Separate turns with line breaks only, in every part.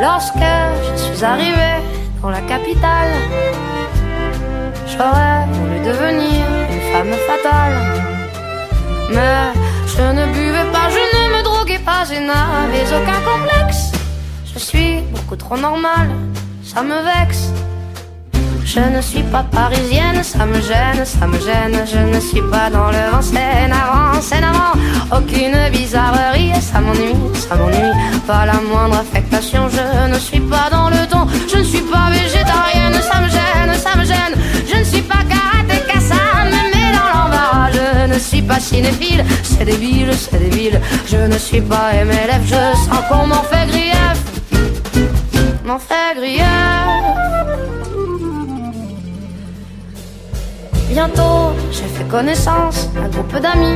Lorsque je suis arrivée dans la capitale, j'aurais voulu devenir une femme fatale. Mais je ne buvais pas, je ne me droguais pas, je n'avais aucun complexe. Je suis beaucoup trop normale, ça me vexe. Je ne suis pas parisienne, ça me gêne, ça me gêne. Je ne suis pas dans le vent, c'est navrant. Aucune bizarrerie, ça m'ennuie, ça m'ennuie. Pas la moindre affectation, je ne suis pas dans le ton. Je ne suis pas végétarienne, ça me gêne, ça me gêne. Je ne suis pas karatéka, ça me met dans l'embarras. Je ne suis pas cinéphile, c'est débile, c'est débile. Je ne suis pas MLF, je sens qu'on m'en fait grief, m'en fait grief. Bientôt, j'ai fait connaissance d'un groupe d'amis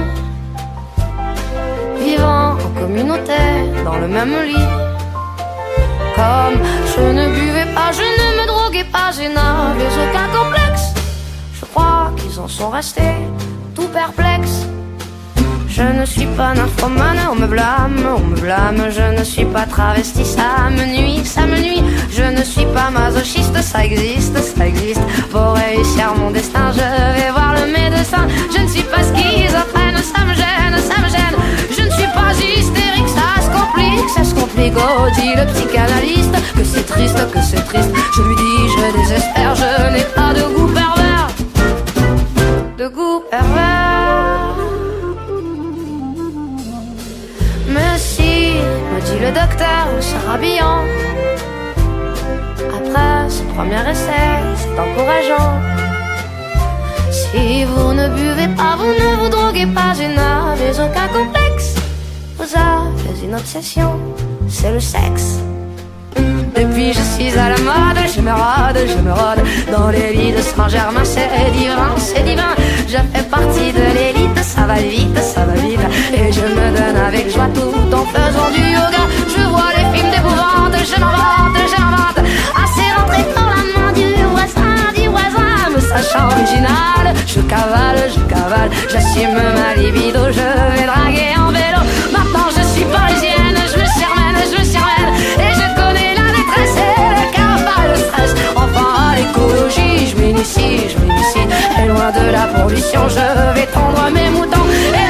vivant en communauté dans le même lit. Comme je ne buvais pas, je ne me droguais pas, je n'avais aucun complexe. Je crois qu'ils en sont restés tout perplexes. Je ne suis pas nymphomane, on me blâme, on me blâme. Je ne suis pas travesti, ça me nuit, ça me nuit. Je ne suis pas masochiste, ça existe, ça existe. Pour réussir mon destin, je vais voir le médecin. Je ne suis pas schizophrène, ça me gêne, ça me gêne. Je ne suis pas hystérique, ça se complique, ça se complique. Oh, dit le psychanalyste, que c'est triste, que c'est triste. Je lui dis, je désespère, je n'ai pas de goût pervers, de goût pervers. Mais si, me dit le docteur, se rhabillant, après ce premier essai, c'est encourageant. Si vous ne buvez pas, vous ne vous droguez pas, je n'avez aucun complexe. Vous avez une obsession, c'est le sexe. Depuis je suis à la mode, je me rôde dans les lits de Saint-Germain, c'est divin, c'est divin. Je fais partie de l'élite, ça va vite, ça va vite. Et je me donne avec joie tout en faisant du yoga. Je vois les films d'épouvante, je m'invente. Assez rentré dans la main du voisin, me sachant original. Je cavale, j'assume ma libido, je vais draguer en vélo. Maintenant je suis parisienne, je me suis remène. Et je connais la détresse et le cafard, le stress. Enfin à l'écologie, je m'initie. Et loin de la pollution, je vais tendre mes moutons. Et